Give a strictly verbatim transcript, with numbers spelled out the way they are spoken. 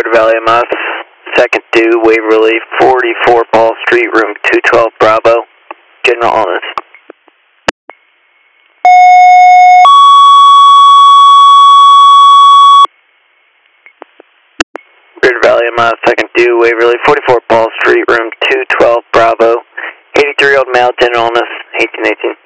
Valley M F, second due, Waverly, forty-four Ball Street, room two twelve Bravo, general illness. River Valley M F, second due, Waverly, forty-four Ball Street, room two twelve Bravo, eighty-three year old male, general illness, eighteen eighteen.